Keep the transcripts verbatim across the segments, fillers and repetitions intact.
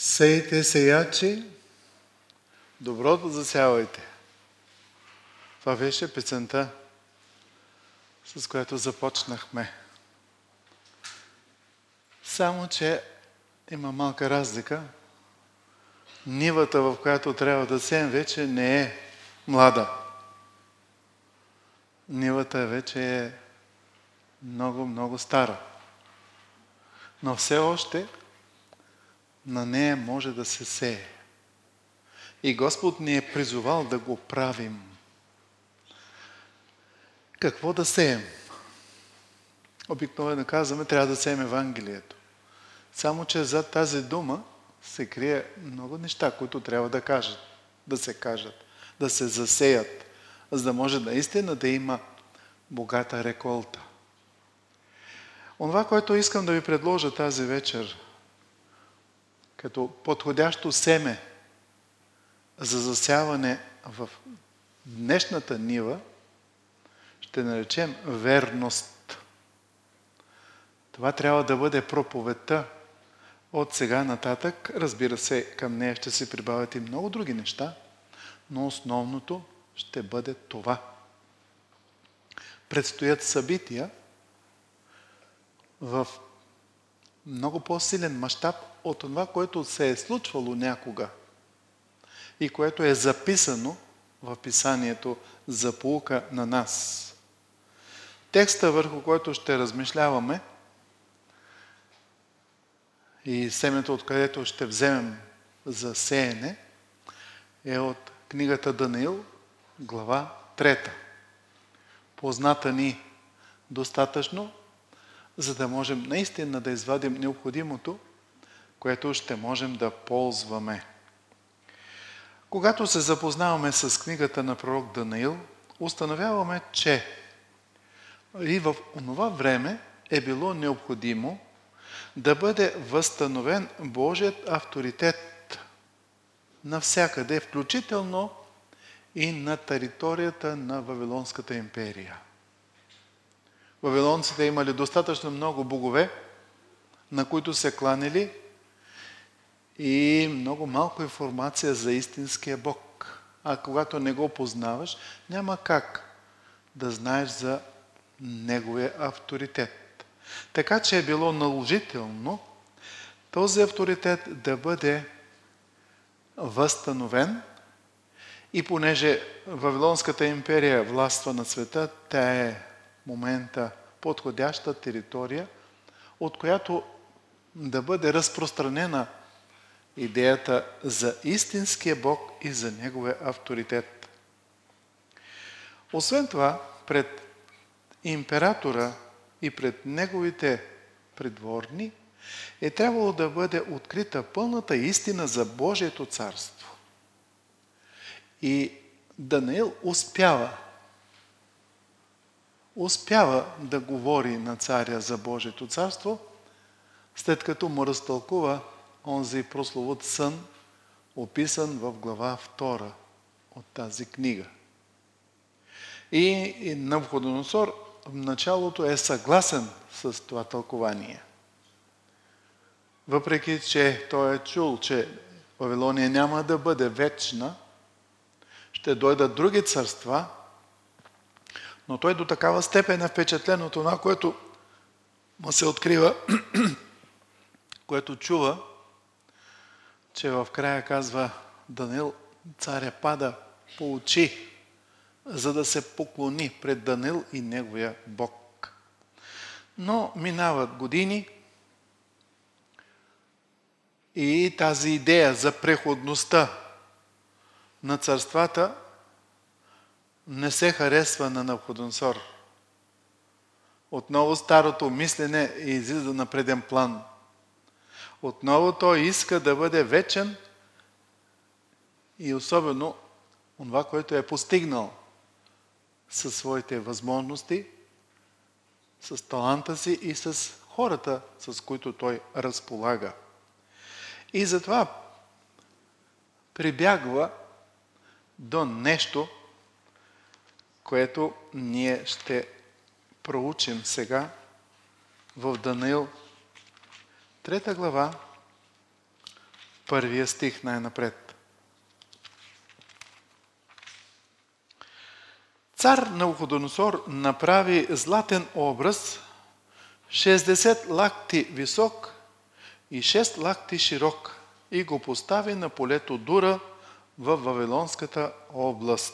Сейте, сеячи, доброто засявайте. Това беше песента, с която започнахме. Само, че има малка разлика. Нивата, в която трябва да сеем, вече не е млада. Нивата вече е много, много стара. Но все още на нея може да се сее. И Господ ни е призовал да го правим. Какво да сеем? Обикновено казваме, трябва да сеем Евангелието. Само, че зад тази дума се крие много неща, които трябва да кажат, да се кажат, да се засеят, за да може наистина да има богата реколта. Онова, което искам да ви предложа тази вечер, като подходящо семе за засяване в днешната нива, ще наречем верност. Това трябва да бъде проповедта от сега нататък. Разбира се, към нея ще се прибавят и много други неща, но основното ще бъде това. Предстоят събития в много по-силен мащаб от това, което се е случвало някога и което е записано в писанието за поука на нас. Текста, върху който ще размишляваме и семето, откъдето ще вземем за сеене, е от книгата Даниил, глава трета. Позната ни достатъчно, за да можем наистина да извадим необходимото, което ще можем да ползваме. Когато се запознаваме с книгата на пророк Даниил, установяваме, че и в онова време е било необходимо да бъде възстановен Божият авторитет навсякъде, включително и на територията на Вавилонската империя. Вавилонците имали достатъчно много богове, на които се кланели, и много малко информация за истинския Бог. А когато не го познаваш, няма как да знаеш за неговия авторитет. Така че е било наложително този авторитет да бъде възстановен, и понеже Вавилонската империя властва на света, тя е в момента подходяща територия, от която да бъде разпространена идеята за истинския Бог и за неговия авторитет. Освен това, пред императора и пред неговите придворни е трябвало да бъде открита пълната истина за Божието царство. И Даниил успява, успява да говори на царя за Божието царство, след като му разтълкува онзи прословут сън, описан в глава втора от тази книга. И Навуходоносор в началото е съгласен с това тълкование. Въпреки че той е чул, че Вавилония няма да бъде вечна, ще дойдат други царства, но той до такава степен е впечатлен от това, което му се открива, което чува, че в края казва Даниил, царя пада по очи, за да се поклони пред Даниил и неговия Бог. Но минават години и тази идея за преходността на царствата не се харесва на Навуходоносор. Отново старото мислене излиза на преден план. Отново той иска да бъде вечен и особено това, което е постигнал със своите възможности, с таланта си и с хората, с които той разполага. И затова прибягва до нещо, което ние ще проучим сега в Даниил, трета глава, първия стих най-напред. Цар Навуходоносор направи златен образ, шестдесет лакти висок и шест лакти широк, и го постави на полето Дура в Вавилонската област.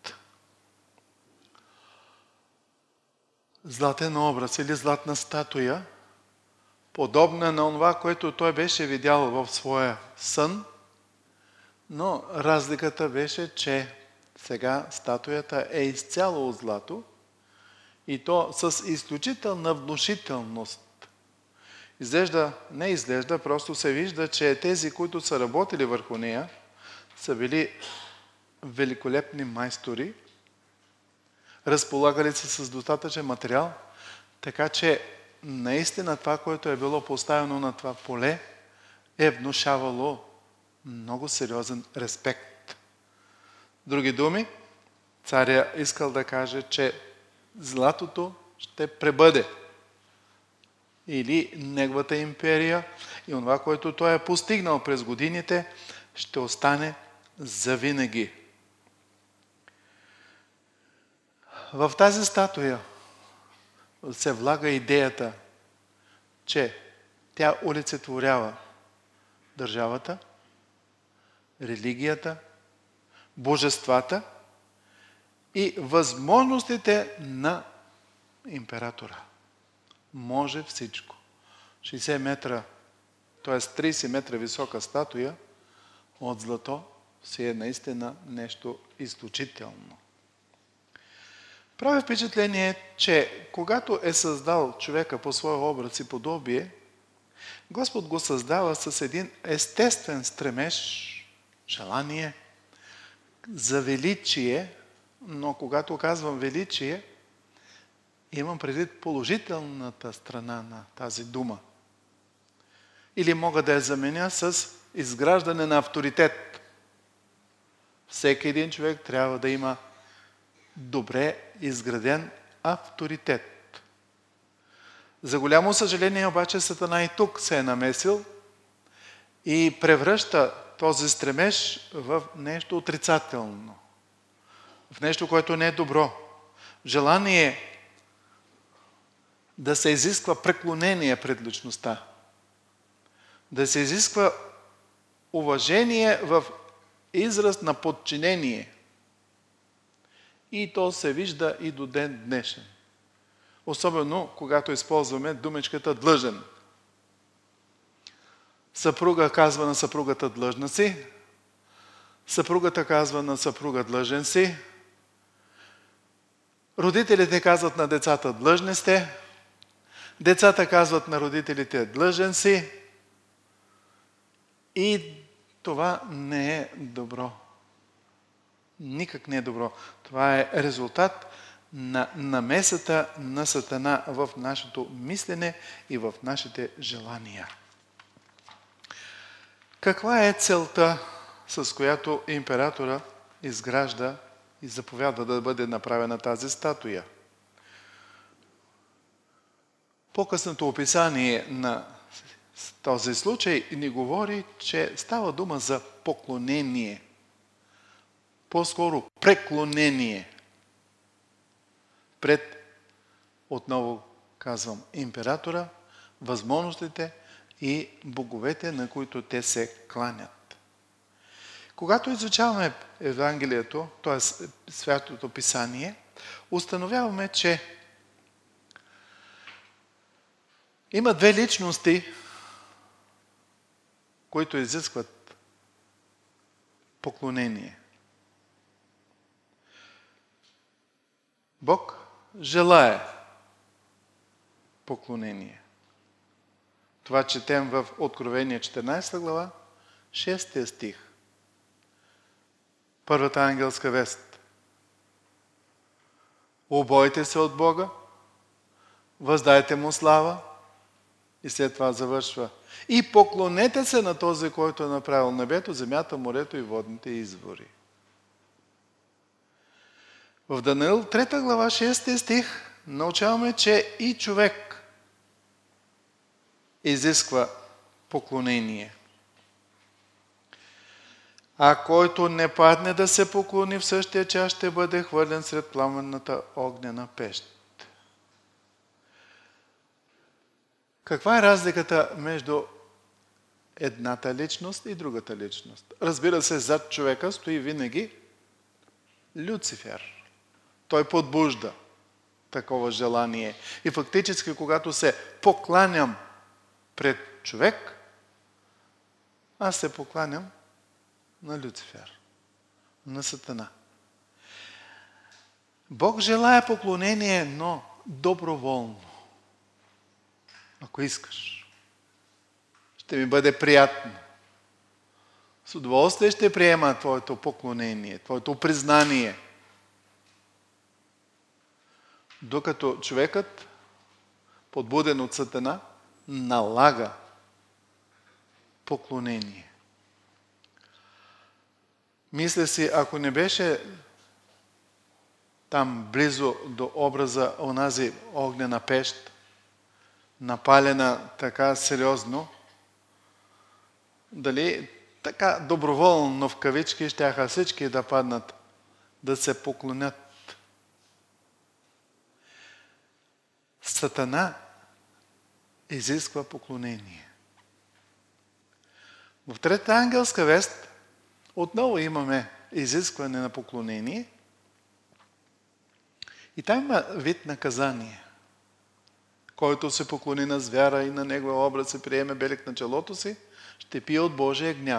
Златен образ или златна статуя, подобна на това, което той беше видял в своя сън, но разликата беше, че сега статуята е изцяло от злато и то с изключителна внушителност. Изглежда, не изглежда, просто се вижда, че тези, които са работили върху нея, са били великолепни майстори, разполагали се с достатъчен материал, така че наистина това, което е било поставено на това поле, е внушавало много сериозен респект. Други думи, царя искал да каже, че златото ще пребъде. Или неговата империя и това, което той е постигнал през годините, ще остане завинаги. В тази статуя се влага идеята, че тя олицетворява държавата, религията, божествата и възможностите на императора. Може всичко. шейсет метра, т.е. трийсет метра висока статуя от злато си е наистина нещо изключително. Прави впечатление, че когато е създал човека по своя образ и подобие, Господ го създава с един естествен стремеж, желание за величие, но когато казвам величие, имам предвид положителната страна на тази дума. Или мога да я заменя с изграждане на авторитет. Всеки един човек трябва да има добре изграден авторитет. За голямо съжаление обаче Сатана и тук се е намесил и превръща този стремеж в нещо отрицателно, в нещо, което не е добро. Желание да се изисква преклонение пред личността, да се изисква уважение в израз на подчинение. И то се вижда и до ден днешен. Особено, когато използваме думичката длъжен. Съпруга казва на съпругата длъжна си, съпругата казва на съпруга длъжен си, родителите казват на децата длъжни сте, децата казват на родителите длъжен си и това не е добро. Никак не е добро. Това е резултат на намесата на Сатана в нашето мислене и в нашите желания. Каква е целта, с която императора изгражда и заповядва да бъде направена тази статуя? По-късното описание на този случай ни говори, че става дума за поклонение. По-скоро преклонение пред, отново казвам, императора, възможностите и боговете, на които те се кланят. Когато изучаваме Евангелието, т.е. Святото Писание, установяваме, че има две личности, които изискват поклонение. Бог желае поклонение. Това четем в Откровение четиринадесета глава, шести стих. Първата ангелска вест. Обойте се от Бога, въздайте му слава и след това завършва. И поклонете се на този, който е направил небето, земята, морето и водните извори. В Даниил трета глава, шести стих, научаваме, че и човек изисква поклонение. А който не падне да се поклони в същия час, ще бъде хвърлен сред пламенната огнена пещ. Каква е разликата между едната личност и другата личност? Разбира се, зад човека стои винаги Люцифер. Той подбужда такова желание. И фактически, когато се покланям пред човек, аз се покланям на Люцифер, на Сатана. Бог желая поклонение, но доброволно. Ако искаш, ще ми бъде приятно. С удоволствие ще приема твоето поклонение, твоето признание. Докато човекът, подбуден от Сатана, налага поклонение. Мисля си, ако не беше там близо до образа онази огнена пещ, напалена така сериозно, дали така доброволно в кавички щяха всички да паднат, да се поклонят. Сатана изисква поклонение. В третата ангелска вест отново имаме изискване на поклонение и там има вид наказание. Който се поклони на звяра и на неговия образ и приеме белег на челото си, ще пие от Божия гняв.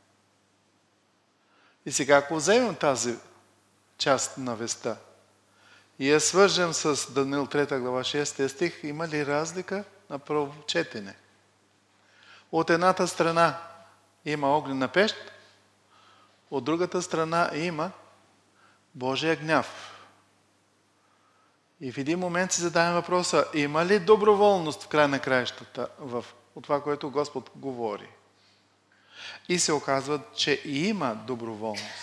И сега, ако вземем тази част на веста и я свържем с Даниил трета глава шести стих, има ли разлика на прочетене? От едната страна има огнена пещ, от другата страна има Божия гняв. И в един момент си задаваме въпроса, има ли доброволност в край на краищата в от това, което Господ говори? И се оказва, че има доброволност.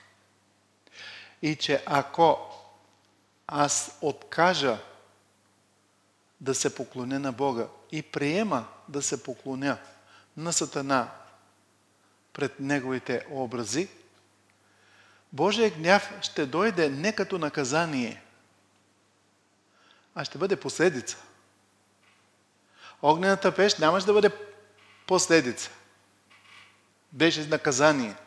И че ако аз откажа да се поклоня на Бога и приема да се поклоня на Сатана пред неговите образи, Божия гняв ще дойде не като наказание, а ще бъде последица. Огнената пещ нямаше да бъде последица. Беше наказание.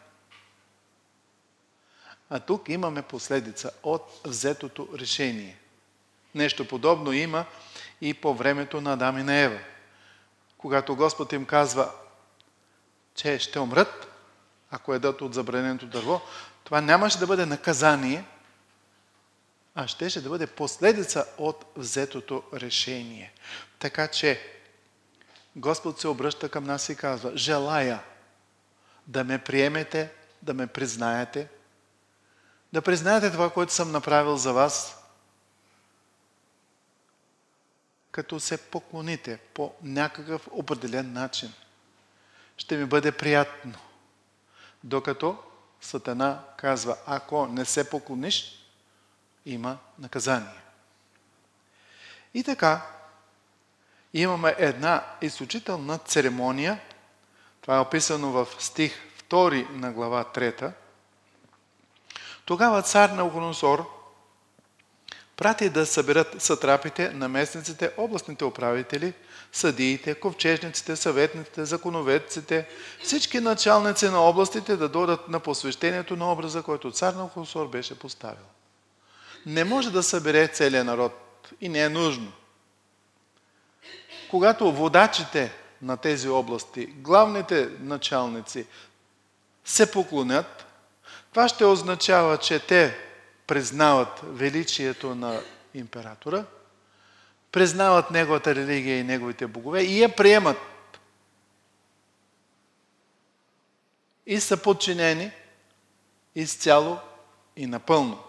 А тук имаме последица от взетото решение. Нещо подобно има и по времето на Адам и на Ева. Когато Господ им казва, че ще умрат, ако ядат от забраненото дърво, това нямаше да бъде наказание, а щеше да бъде последица от взетото решение. Така че Господ се обръща към нас и казва, желая да ме приемете, да ме признаете, да признаете това, което съм направил за вас, като се поклоните по някакъв определен начин. Ще ми бъде приятно. Докато Сатана казва, ако не се поклониш, има наказание. И така, имаме една изключителна церемония. Това е описано в стих втори на глава трета. Тогава цар Навуходоносор прати да съберат сатрапите, наместниците, областните управители, съдиите, ковчежниците, съветниците, законоведците, всички началници на областите да дойдат на посвещението на образа, който цар Навуходоносор беше поставил. Не може да събере целият народ и не е нужно. Когато водачите на тези области, главните началници се поклонят, това ще означава, че те признават величието на императора, признават неговата религия и неговите богове и я приемат. И са подчинени изцяло и напълно.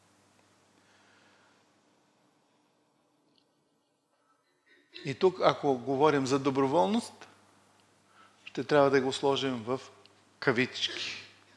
И тук, ако говорим за доброволност, ще трябва да го сложим в кавички.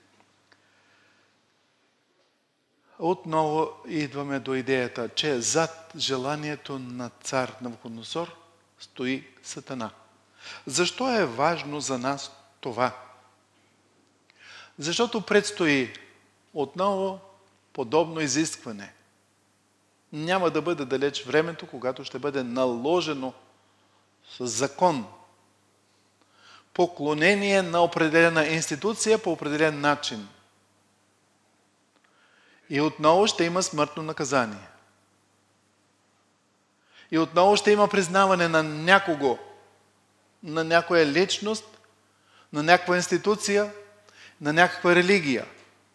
Отново идваме до идеята, че зад желанието на цар Навуходоносор стои Сатана. Защо е важно за нас това? Защото предстои отново подобно изискване. Няма да бъде далеч времето, когато ще бъде наложено с закон поклонение на определена институция по определен начин. И отново ще има смъртно наказание. И отново ще има признаване на някого, на някоя личност, на някаква институция, на някаква религия.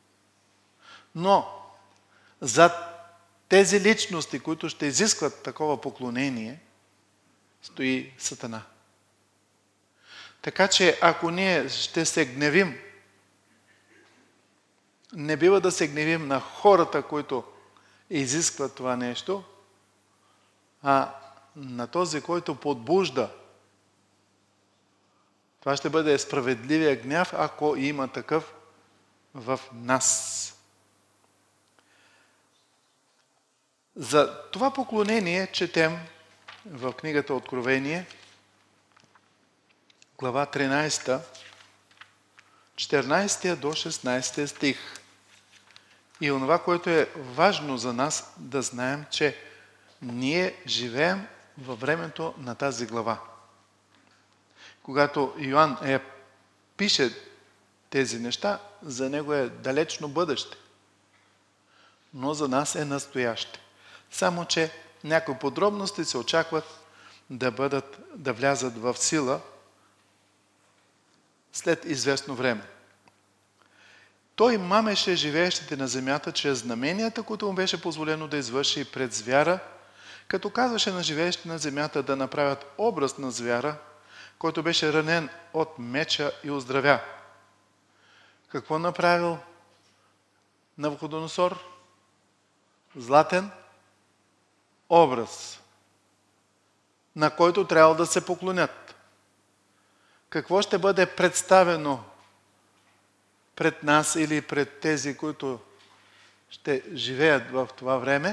Но зад тези личности, които ще изискват такова поклонение, стои Сатана. Така че ако ние ще се гневим, не бива да се гневим на хората, които изискват това нещо, а на този, който подбужда. Това ще бъде справедливия гняв, ако има такъв в нас. За това поклонение четем в книгата Откровение, глава тринадесета, четиринадесети до шестнадесети стих. И онова, което е важно за нас да знаем, че ние живеем във времето на тази глава. Когато Йоан е, пише тези неща, за него е далечно бъдеще. Но за нас е настояще. Само че някои подробности се очакват да бъдат, да влязат в сила след известно време. Той мамеше живеещите на земята чрез знаменията, които му беше позволено да извърши пред звяра, като казваше на живеещите на земята да направят образ на звяра, който беше ранен от меча и оздравя. Какво направил Навуходоносор? Златен образ, на който трябва да се поклонят. Какво ще бъде представено пред нас или пред тези, които ще живеят в това време?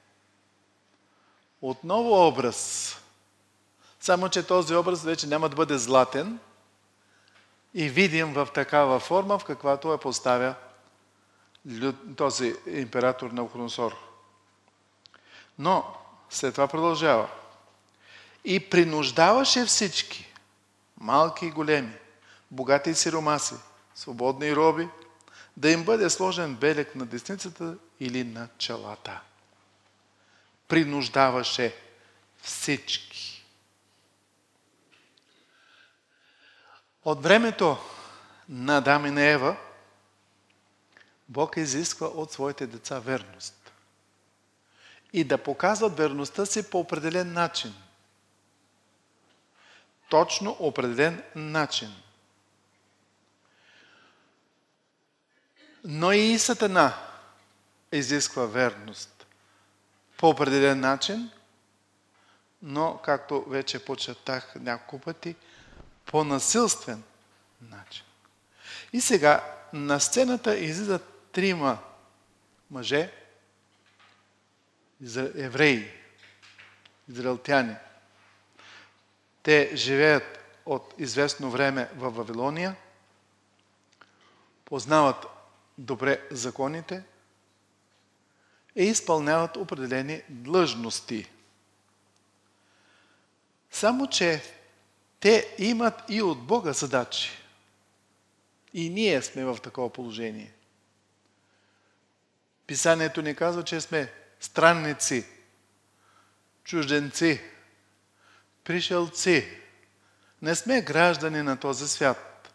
Отново образ. Само че този образ вече няма да бъде златен и видим в такава форма, в каквато я поставя този император Навуходоносор. Но след това продължава. И принуждаваше всички, малки и големи, богати и сиромаси, свободни и роби, да им бъде сложен белег на десницата или на челата. Принуждаваше всички. От времето на Адам и на Ева, Бог изисква от своите деца верност. И да показват верността си по определен начин. Точно определен начин. Но и Сатана изисква верност по определен начин, но, както вече почертах няколко пъти, по насилствен начин. И сега на сцената излизат трима мъже, евреи, израелтяни. Те живеят от известно време в Вавилония, познават добре законите и изпълняват определени длъжности. Само че те имат и от Бога задачи. И ние сме в такова положение. Писанието ни казва, че сме странници, чужденци, пришелци. Не сме граждани на този свят.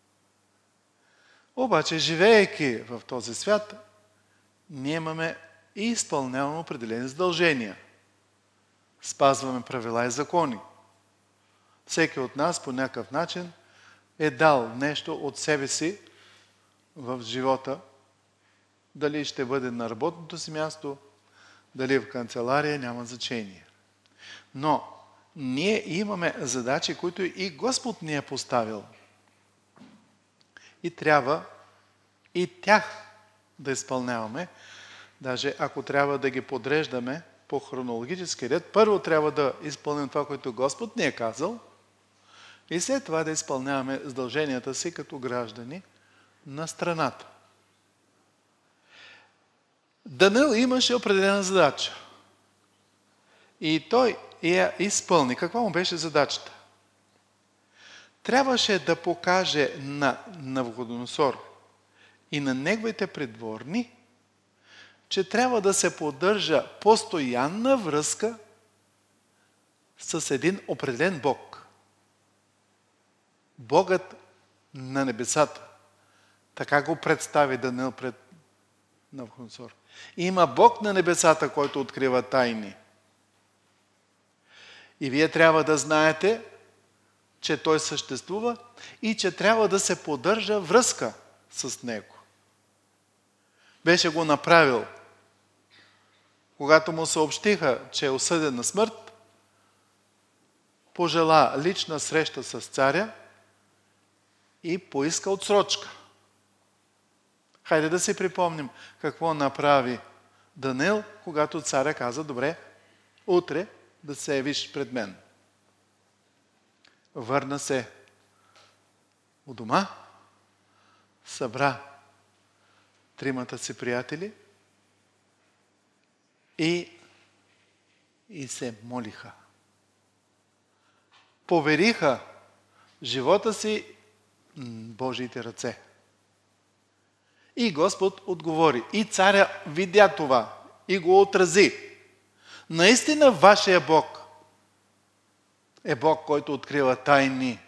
Обаче, живеейки в този свят, ние имаме и изпълняваме определени задължения. Спазваме правила и закони. Всеки от нас по някакъв начин е дал нещо от себе си в живота. Дали ще бъде на работното си място, дали в канцелария, няма значение. Но ние имаме задачи, които и Господ ни е поставил. И трябва и тях да изпълняваме. Даже ако трябва да ги подреждаме по хронологически ред, първо трябва да изпълним това, което Господ ни е казал, и след това да изпълняваме задълженията си като граждани на страната. Даниил имаше определена задача. И той я изпълни. Каква му беше задачата? Трябваше да покаже на Навуходоносор и на неговите придворни, че трябва да се поддържа постоянна връзка с един определен Бог. Богът на небесата. Така го представи Даниил пред Навуходоносор. Има Бог на небесата, който открива тайни. И вие трябва да знаете, че Той съществува и че трябва да се поддържа връзка с Него. Беше го направил. Когато му съобщиха, че е осъден на смърт, пожела лична среща с царя и поиска отсрочка. Хайде да си припомним какво направи Даниил, когато царя каза: добре, утре да се явиш пред мен. Върна се у дома, събра тримата си приятели и, и се молиха. Повериха живота си Божиите ръце. И Господ отговори. И царя видя това и го отрази. Наистина вашия Бог е Бог, който открива тайни.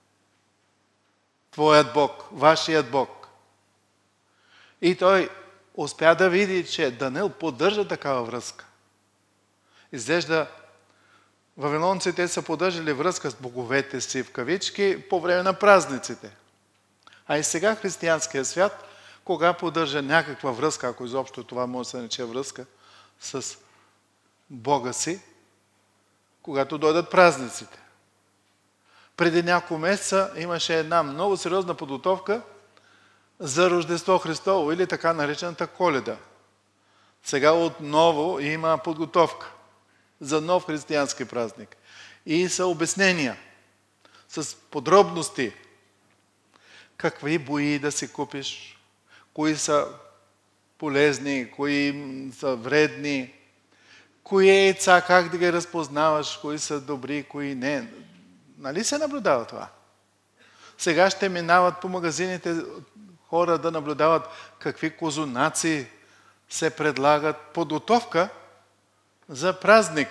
Твоят Бог, вашият Бог. И той успя да види, че Даниил поддържа такава връзка. Изглежда, вавилонците са поддържали връзка с боговете си в кавички по време на празниците. А и сега християнския свят, кога поддържа някаква връзка, ако изобщо това може да се нарече връзка, с Бога си, когато дойдат празниците. Преди няколко месеца имаше една много сериозна подготовка за Рождество Христово или така наречената Коледа. Сега отново има подготовка за нов християнски празник. И са обяснения с подробности какви бои да си купиш, кои са полезни, кои са вредни, кои яйца, как да ги разпознаваш, кои са добри, кои не. Нали се наблюдава това? Сега ще минават по магазините хора да наблюдават какви козунаци се предлагат. Подготовка за празник.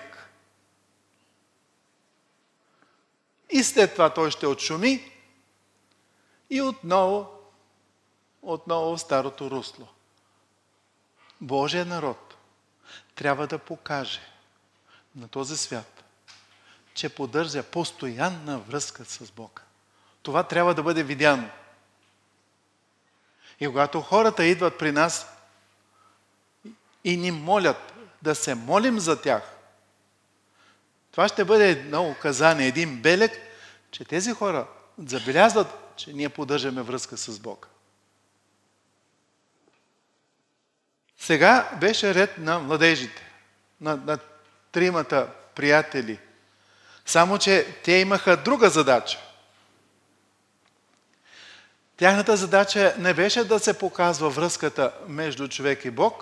И след това той ще отшуми и отново, отново в старото русло. Божия народ трябва да покаже на този свят, че поддържа постоянна връзка с Бога. Това трябва да бъде видяно. И когато хората идват при нас и ни молят да се молим за тях, това ще бъде едно указание, един белег, че тези хора забелязват, че ние поддържаме връзка с Бога. Сега беше ред на младежите, на, на тримата приятели. Само че те имаха друга задача. Тяхната задача не беше да се показва връзката между човек и Бог,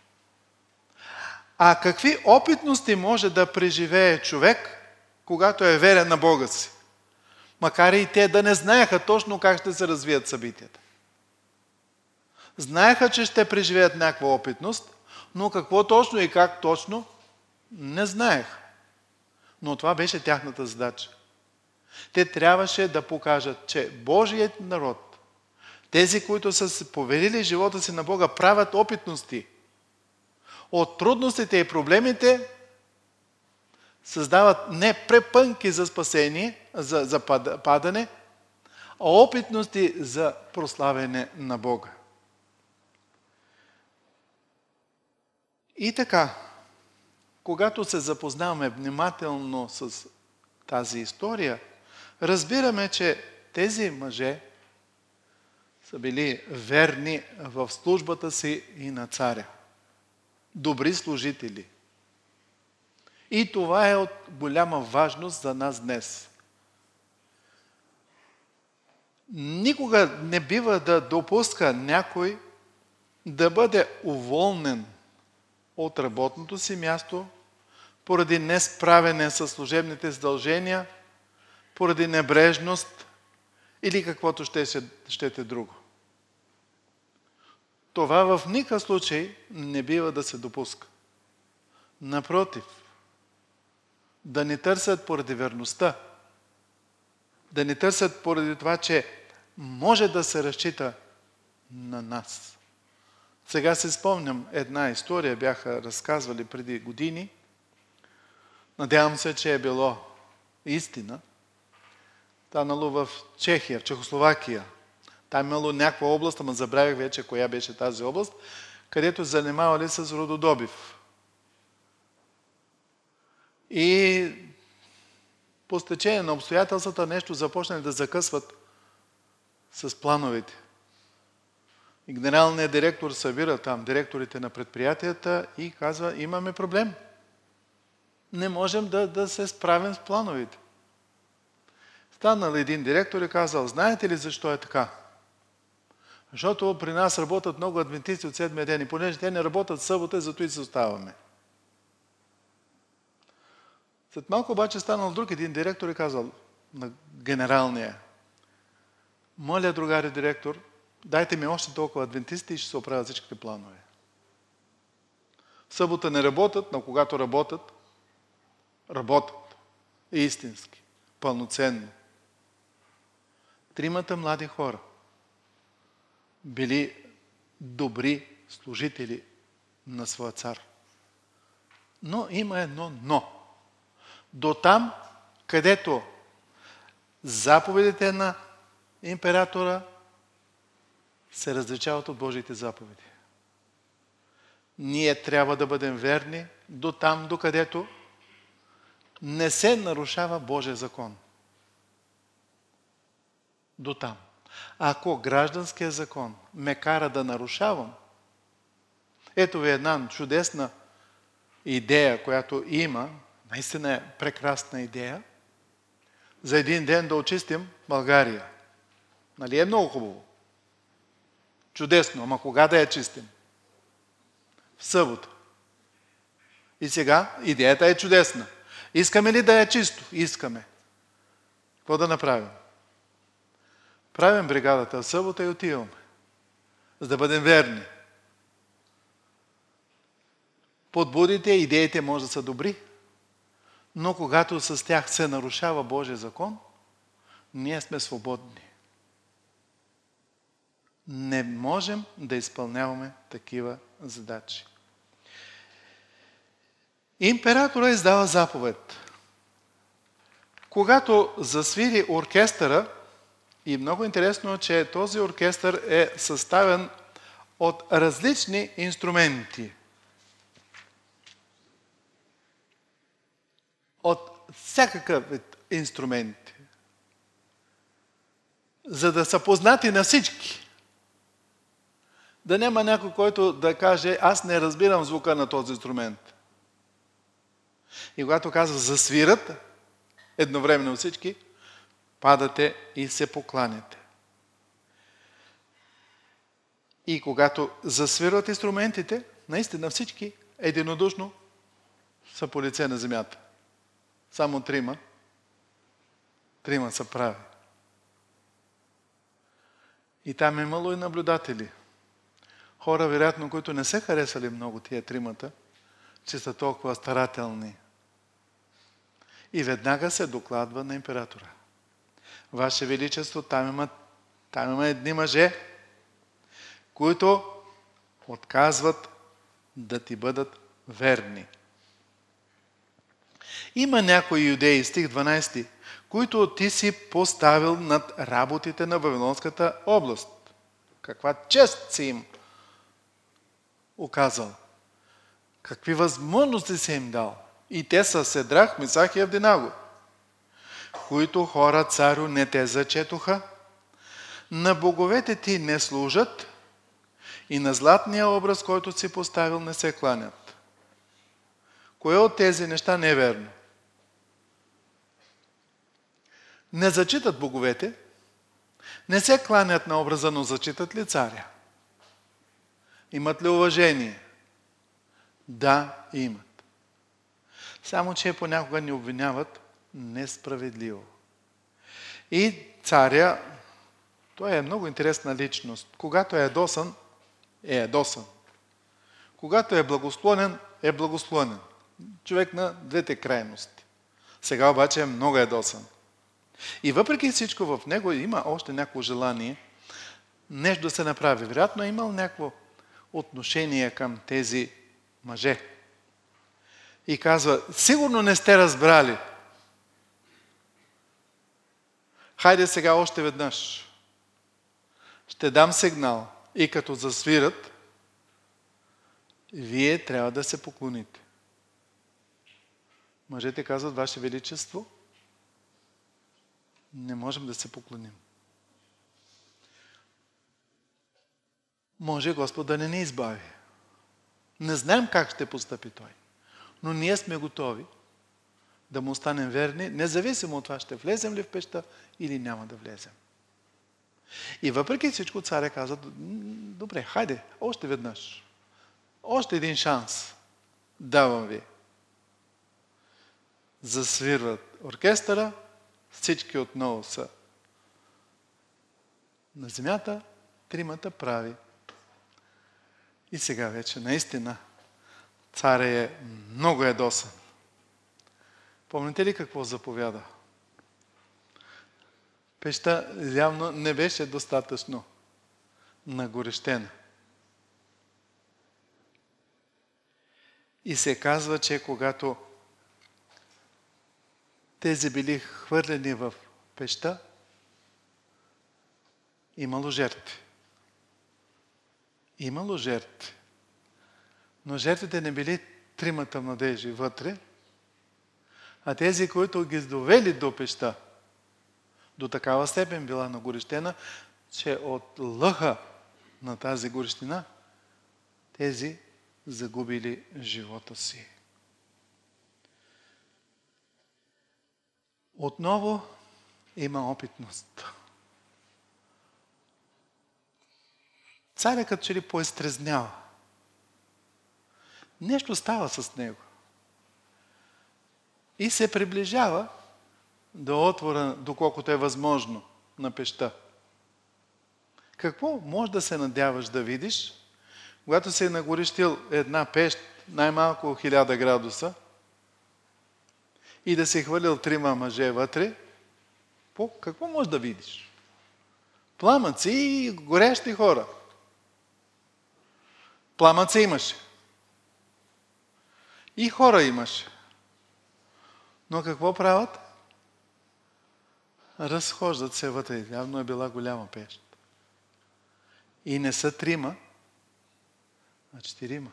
а какви опитности може да преживее човек, когато е верен на Бога си. Макар и те да не знаеха точно как ще се развият събитията. Знаеха, че ще преживеят някаква опитност, но какво точно и как точно не знаеха. Но това беше тяхната задача. Те трябваше да покажат, че Божият народ, тези, които са поверили живота си на Бога, правят опитности. От трудностите и проблемите създават не препънки за спасение, за, за падане, а опитности за прославяне на Бога. И така, когато се запознаваме внимателно с тази история, разбираме, че тези мъже са били верни в службата си и на царя. Добри служители. И това е от голяма важност за нас днес. никога не бива да допуска някой да бъде уволнен от работното си място поради несправене със служебните задължения, поради небрежност или каквото ще, щете друго. Това в никакъв случай не бива да се допуска. Напротив, да ни търсят поради верността, да ни търсят поради това, че може да се разчита на нас. Сега се спомням една история, бяха разказвали преди години. Надявам се, че е било истина. Станало в Чехия, в Чехословакия. Там имало някаква област, ама забравих вече коя беше тази област, където занимавали с рододобив. И по стечение на обстоятелствата нещо започнали да закъсват с плановете. И генералният директор събира там директорите на предприятията и казва, имаме проблем. Не можем да, да се справим с плановете. Станал един директор и казал, знаете ли защо е така? Защото при нас работят много адвентисти от седмия ден и понеже те не работят в събота, зато и се оставаме. След малко обаче станал друг един директор и казал на генералния, моля, другари директор, дайте ми още толкова адвентисти и ще се оправят всичките планове. В събота не работят, но когато работят, работят. Истински, пълноценно. Тримата млади хора били добри служители на своя цар. Но има едно но. До там, където заповедите на императора се различават от Божиите заповеди. Ние трябва да бъдем верни до там, до където не се нарушава Божия закон. До там. Ако гражданският закон ме кара да нарушавам, ето ви една чудесна идея, която има, наистина е прекрасна идея, за един ден да очистим България. Нали е много хубаво? Чудесно, ама кога да я чистим? В събота. И сега идеята е чудесна. Искаме ли да е чисто? Искаме. Какво да направим? Правим бригадата в събота и отиваме. За да бъдем верни. Подбудите, идеите може да са добри, но когато с тях се нарушава Божия закон, ние сме свободни. Не можем да изпълняваме такива задачи. Императора издава заповед. Когато засвири оркестъра, и много интересно, че този оркестър е съставен от различни инструменти. От всякакъв вид инструменти. За да са познати на всички. Да няма някой, който да каже, аз не разбирам звука на този инструмент. И когато казва засвират, едновременно всички, падате и се покланяте. И когато засвират инструментите, наистина всички единодушно са по лице на земята. Само трима. Трима са прави. И там е имало и наблюдатели. Хора, вероятно, които не се харесали много тия тримата, че са толкова старателни. И веднага се докладва на императора. Ваше Величество, там има, там има едни мъже, които отказват да ти бъдат верни. Има някои юдеи, стих дванайсети, които ти си поставил над работите на Вавилонската област. Каква чест си им оказал. Какви възможности си им дал. И те са Седрах, Мисах и Авденаго, които хора, царю, не те зачетоха, на боговете ти не служат и на златния образ, който си поставил, не се кланят. Кое от тези неща не е верно? Не зачитат боговете, Не се кланят на образа, но зачитат ли царя? Имат ли уважение? Да, имат. Само че понякога ни обвиняват несправедливо. И царя, той е много интересна личност. Когато е ядосан, е ядосан. Когато е благосклонен, е благосклонен. Човек на двете крайности. Сега обаче е много ядосан. И въпреки всичко в него има още някакво желание нещо да се направи. Вероятно е имал някакво отношение към тези мъже. И казва, сигурно не сте разбрали. Хайде сега още веднъж. Ще дам сигнал и като засвират, вие трябва да се поклоните. Мъжете казват, Ваше Величество, не можем да се поклоним. Може Господ да не ни избави. Не знаем как ще постъпи Той. Но ние сме готови да му останем верни, независимо от това ще влезем ли в пеща или няма да влезем. И въпреки всичко царя каза, добре, хайде, още веднъж. Още един шанс. Давам ви. Засвирват оркестъра, всички отново са на земята, тримата прави. И сега вече наистина царя е много ядосан. Помните ли какво заповяда? Пеща явно не беше достатъчно нагорещена. И се казва, че когато тези били хвърлени в пеща, имало жертви. Имало жертви. Но жертвите не били тримата младежи вътре, а тези, които ги довели до пеща, до такава степен била нагорещена, че от лъха на тази горещина тези загубили живота си. Отново има опитност. Царя като че ли поизтрезнява. Нещо става с него. И се приближава до отвора, доколкото е възможно, на пеща. Какво може да се надяваш да видиш, когато се е нагорещил една пещ, най-малко хиляда градуса, и да се хвърлил трима мъже вътре, по какво можеш да видиш? Пламъци и горещи хора. Пламъци имаше. И хора имаше. Но какво правят? Разхождат се вътре. Явно е била голяма пещ. И не са трима, а четирима.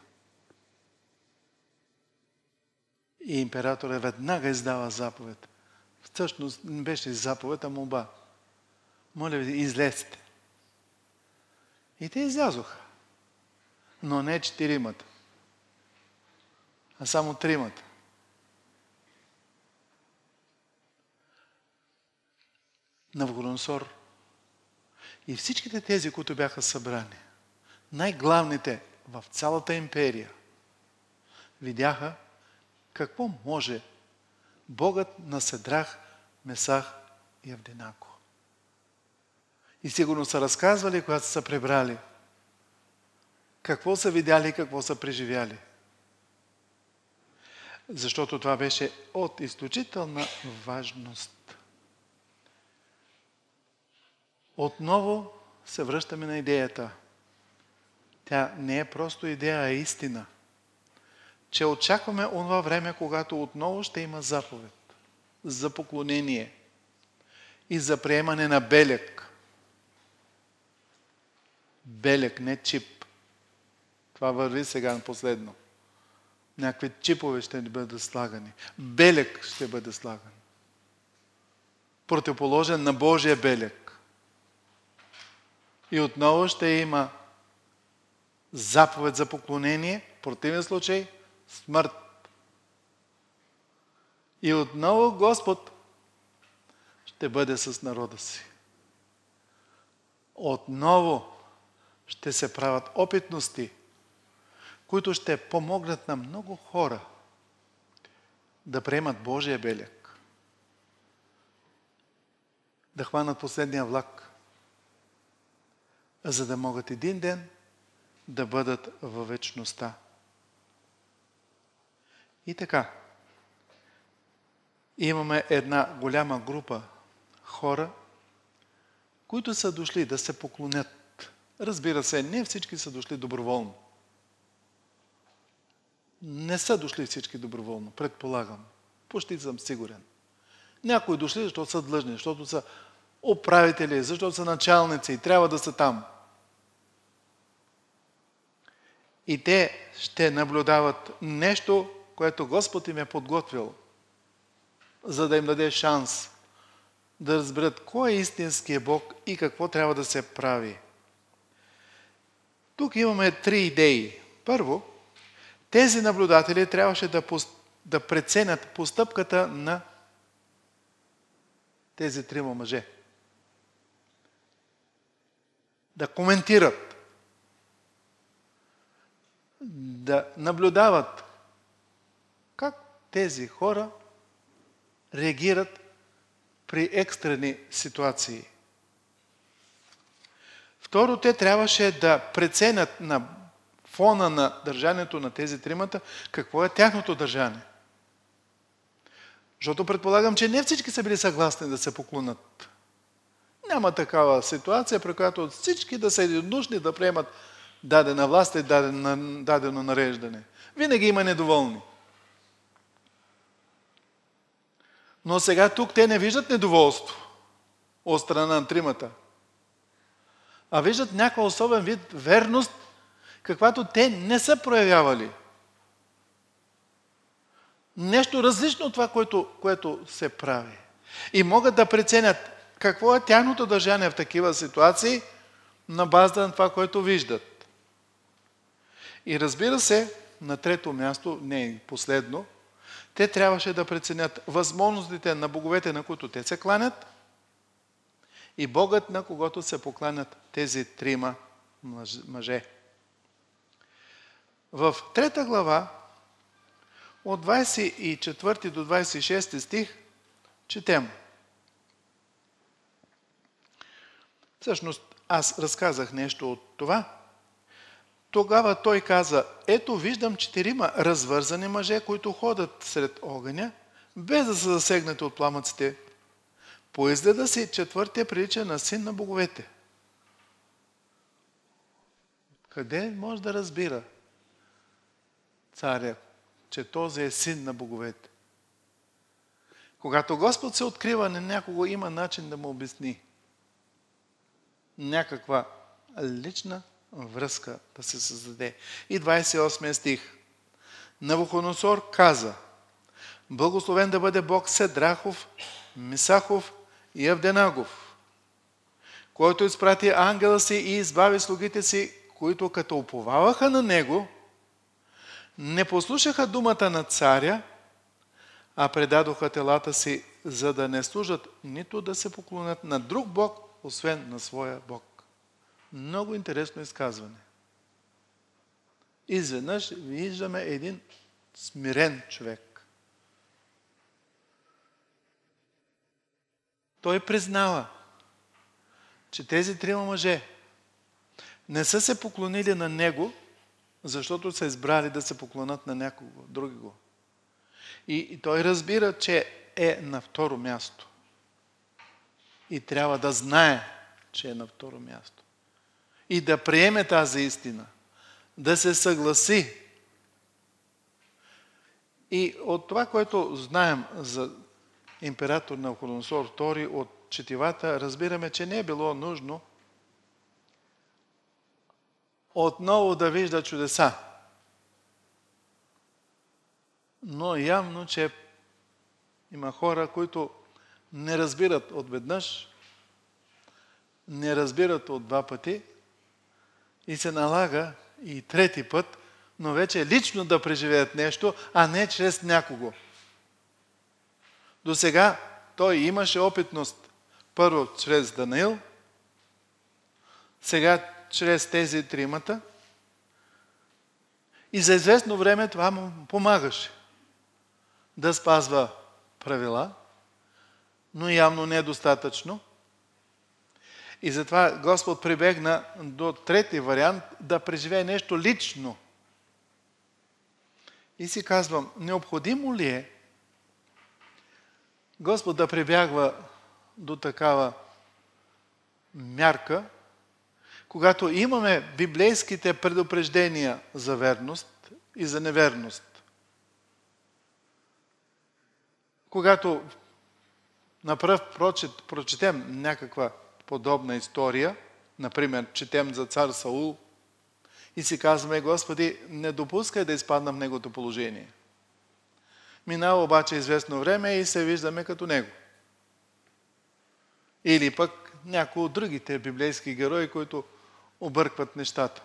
И императорът веднага издава заповед. Всъщност не беше заповед, а молба. Моля ви, излезте. И те излязоха. Но не четиримата, а само тримата. Навуходоносор и всичките тези, които бяха събрани, най-главните в цялата империя, видяха какво може Богът на Седрах, Месах и Авденаго. И сигурно са разказвали, когато са пребрали, какво са видяли и какво са преживяли. Защото това беше от изключителна важност. Отново се връщаме на идеята. Тя не е просто идея, а истина. Че очакваме онова време, когато отново ще има заповед за поклонение и за приемане на белег. Белег, не чип. Това върви сега на последно. Някакви чипове ще бъдат слагани. Белег ще бъде слаган. Противоположен на Божия белег. И отново ще има заповед за поклонение, в противен случай смърт. И отново Господ ще бъде с народа си. отново ще се правят опитности, които ще помогнат на много хора да приемат Божия белег, да хванат последния влак, за да могат един ден да бъдат във вечността. И така, имаме една голяма група хора, които са дошли да се поклонят. Разбира се, не всички са дошли доброволно. Не са дошли всички доброволно, предполагам. Почти съм сигурен. Някои дошли, защото са длъжни, защото са управители, защото са началници и трябва да са там. И те ще наблюдават нещо, което Господ им е подготвил, за да им даде шанс да разберат кой е истинския Бог и какво трябва да се прави. Тук имаме три идеи. Първо, тези наблюдатели трябваше да, да преценят постъпката на тези трима мъже. Да коментират, да наблюдават как тези хора реагират при екстрени ситуации. Второ, те трябваше да преценят на фона на държанието на тези тримата какво е тяхното държание. Защото предполагам, че не всички са били съгласни да се поклонят. Няма такава ситуация, при която всички да са единодушни да приемат дадена власт и дадено, дадено нареждане. Винаги има недоволни. Но сега тук те не виждат недоволство от страна на тримата, а виждат някакъв особен вид верност, каквато те не са проявявали. Нещо различно от това, което, което се прави. И могат да преценят какво е тяхното държание в такива ситуации на база на това, което виждат. И разбира се, на трето място, не последно, те трябваше да преценят възможностите на боговете, на които те се кланят, и Богът, на когото се покланят тези трима мъже. В трета глава, от двадесет и четвърти до двадесет и шести стих, четем. Всъщност, аз разказах нещо от това. Тогава той каза: ето виждам четирима развързани мъже, които ходят сред огъня, без да са засегнати от пламъците. По изгледа си четвъртия прилича на син на боговете. Къде може да разбира царя, че този е син на боговете? Когато Господ се открива на някого, има начин да му обясни. Някаква лична връзка да се създаде. И двадесет и осми стих. Навуходоносор каза: благословен да бъде Бог Седрахов, Мисахов и Авденагов, който изпрати ангела си и избави слугите си, които като уповаваха на него, не послушаха думата на царя, а предадоха телата си, за да не служат, нито да се поклонят на друг Бог, освен на своя Бог. Много интересно изказване. Изведнъж виждаме един смирен човек. Той признава, че тези трима мъже не са се поклонили на него, защото са избрали да се поклонят на някого, другого. И, и той разбира, че е на второ място. И трябва да знае, че е на второ място. И да приеме тази истина. Да се съгласи. И от това, което знаем за император Навуходоносор втори от четивата, разбираме, че не е било нужно отново да вижда чудеса. Но явно, че има хора, които не разбират отведнъж, не разбират от два пъти и се налага и трети път, но вече лично да преживеят нещо, а не чрез някого. До сега той имаше опитност първо чрез Даниил, Сега, чрез тези тримата, и за известно време това му помагаше да спазва правила, но явно недостатъчно. И затова Господ прибегна до трети вариант да преживее нещо лично. И си казвам, необходимо ли е Господ да прибягва до такава мярка, когато имаме библейските предупреждения за верност и за неверност. Когато на пръв прочет, прочетем някаква подобна история, например, четем за цар Саул и си казваме, Господи, не допускай да изпадна в неговото положение. Минава обаче известно време и се виждаме като него. Или пък някои от другите библейски герои, които объркват нещата.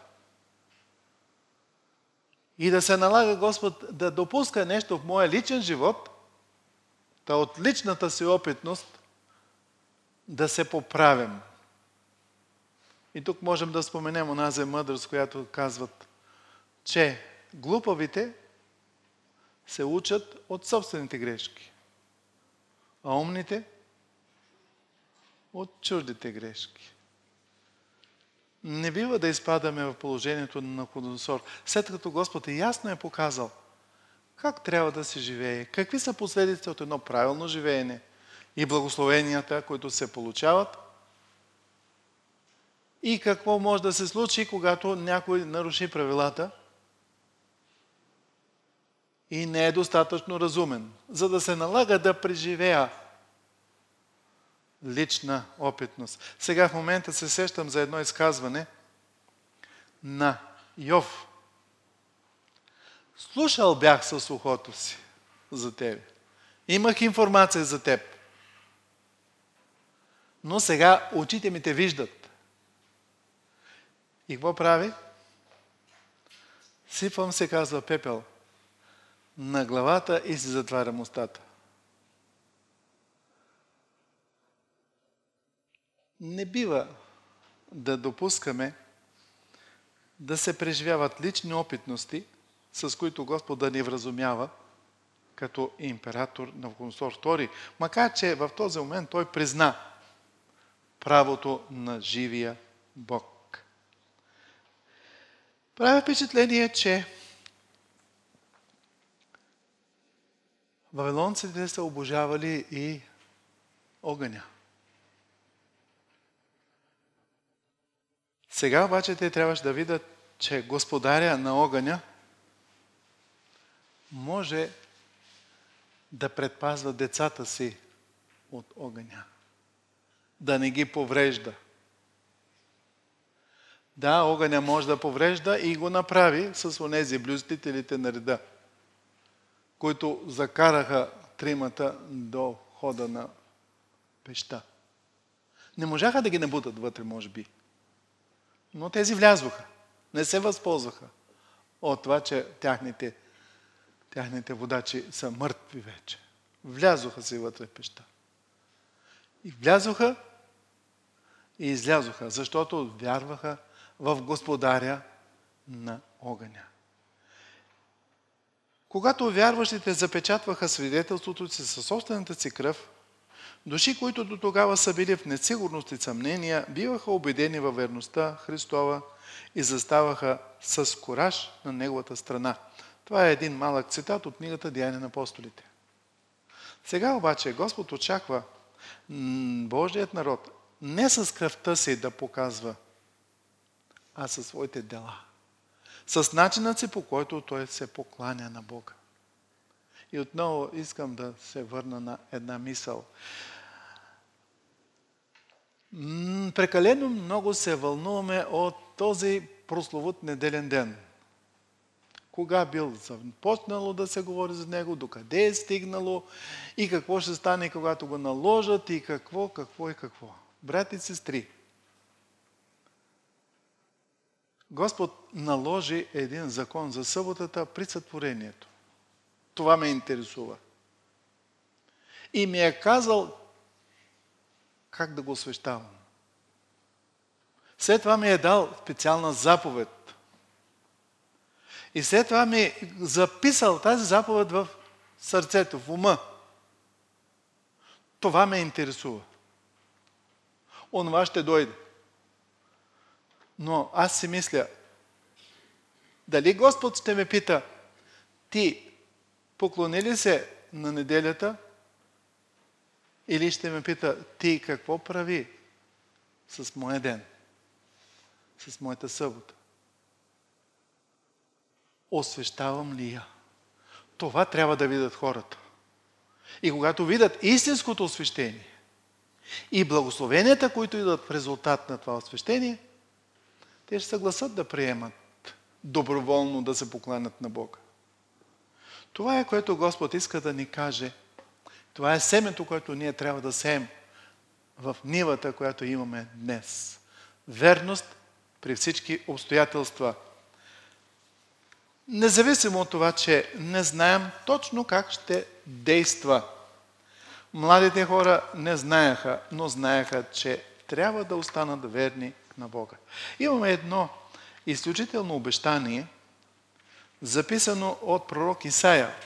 И да се налага Господ да допуска нещо в моя личен живот, да от личната си опитност да се поправим. И тук можем да споменем онази мъдрост, която казват, че глупавите се учат от собствените грешки, а умните от чуждите грешки. Не бива да изпадаме в положението на Навуходоносор, след като Господ ясно е показал как трябва да се живее, какви са последиците от едно правилно живеене и благословенията, които се получават, и какво може да се случи, когато някой наруши правилата и не е достатъчно разумен, за да се налага да преживея лична опитност. Сега в момента се сещам за едно изказване на Йов. Слушал бях с ухото си за тебе. Имах информация за теб. Но сега очите ми те виждат. И какво прави? Сипвам се, казва, пепел на главата и си затварям устата. Не бива да допускаме да се преживяват лични опитности, с които Господ да ни вразумява като император Навуходоносор втори, макар че в този момент той призна правото на живия Бог. Прави впечатление, че вавилонците са обожавали и огъня. Сега обаче те трябваше да видят, че господаря на огъня може да предпазва децата си от огъня. Да не ги поврежда. Да, огъня може да поврежда и го направи с онези блюстителите на реда, които закараха тримата до хода на пеща. Не можаха да ги набутат вътре, може би. Но тези влязоха. Не се възползваха от това, че тяхните, тяхните водачи са мъртви вече. Влязоха си вътре в пеща. И влязоха и излязоха, защото вярваха в господаря на огъня. Когато вярващите запечатваха свидетелството си със собствената си кръв, души, които до тогава са били в несигурност и съмнения, биваха убедени във верността Христова и заставаха с кураж на неговата страна. Това е един малък цитат от книгата Деяния на апостолите. Сега обаче Господ очаква Божият народ не с кръвта си да показва, а със своите дела. С начинът си, по който той се покланя на Бога. И отново искам да се върна на една мисъл. Прекалено много се вълнуваме от този прословут неделен ден. Кога бил започнало да се говори за него, докъде е стигнало и какво ще стане, когато го наложат и какво, какво и какво. Брати и сестри, Господ наложи един закон за съботата при сътворението. Това ме интересува. И ми е казал как да го освещавам. След това ми е дал специална заповед. И след това ми е записал тази заповед в сърцето, в ума. Това ме интересува. Онова ще дойде. Но аз си мисля, дали Господ ще ме пита, ти поклони ли се на неделята, или ще ме пита, ти какво прави с моя ден, с моята събота? Освещавам ли я? Това трябва да видят хората. И когато видят истинското освещение и благословенията, които идват в резултат на това освещение, те ще съгласат да приемат доброволно да се покланят на Бога. Това е, което Господ иска да ни каже. Това е семето, което ние трябва да сеем в нивата, която имаме днес. Верност при всички обстоятелства. Независимо от това, че не знаем точно как ще действа. Младите хора не знаеха, но знаеха, че трябва да останат верни на Бога. Имаме едно изключително обещание, записано от пророк Исаия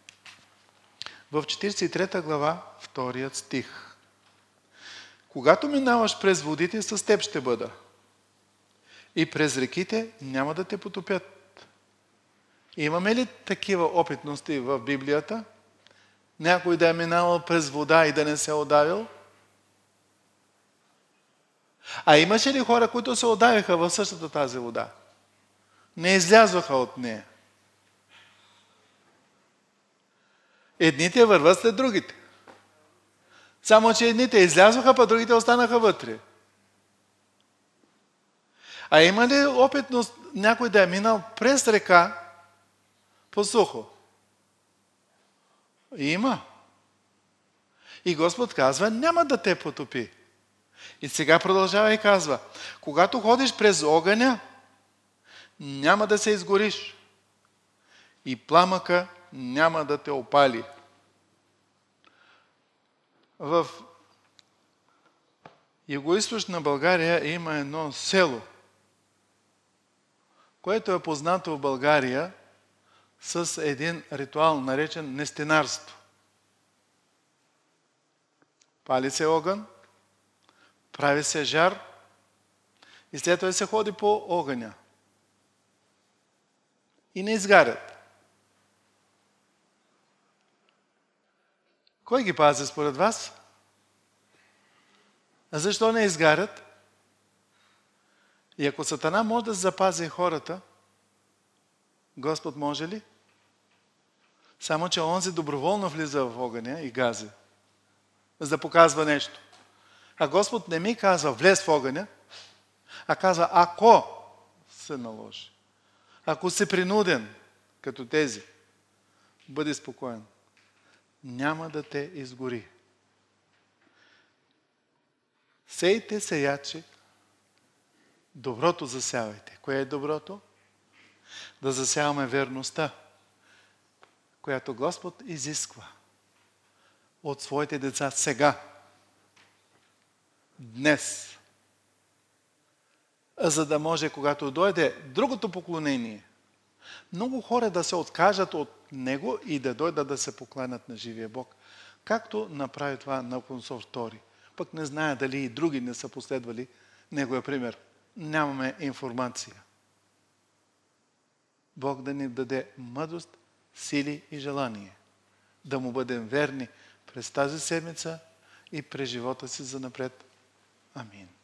в четиридесет и трета глава, вторият стих. Когато минаваш през водите, с теб ще бъда. И през реките няма да те потопят. Имаме ли такива опитности в Библията? Някой да е минавал през вода и да не се е удавил? А имаше ли хора, които се удавиха в същата тази вода? Не излязоха от нея. Едните върват след другите. Само, че едните излязоха, па другите останаха вътре. А има ли опитност някой да е минал през река по сухо? Има. И Господ казва, няма да те потопи. И сега продължава и казва, когато ходиш през огъня, няма да се изгориш. И пламъка няма да те опали. В югоизточна България има едно село, което е познато в България с един ритуал, наречен нестинарство. Пали се огън, прави се жар и след това се ходи по огъня. И не изгарят. Кой ги пази според вас? А защо не изгарят? И ако Сатана може да запази хората, Господ може ли? Само, че онзи доброволно влиза в огъня и гази, за да показва нещо. А Господ не ми казва, влез в огъня, а казва, ако се наложи, ако си принуден, като тези, бъди спокоен. Няма да те изгори. Сейте, сеячи, доброто засявайте. Кое е доброто? Да засяваме верността, която Господ изисква от своите деца сега, днес, за да може, когато дойде другото поклонение, много хора да се откажат от него и да дойдат да се покланят на живия Бог. Както направи това Навуходоносор втори. Пък не зная дали и други не са последвали неговия пример. Нямаме информация. Бог да ни даде мъдрост, сили и желание. Да му бъдем верни през тази седмица и през живота си занапред. Амин.